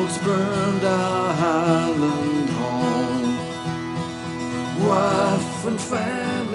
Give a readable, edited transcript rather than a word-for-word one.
dogs burned our Highland home. Wife and family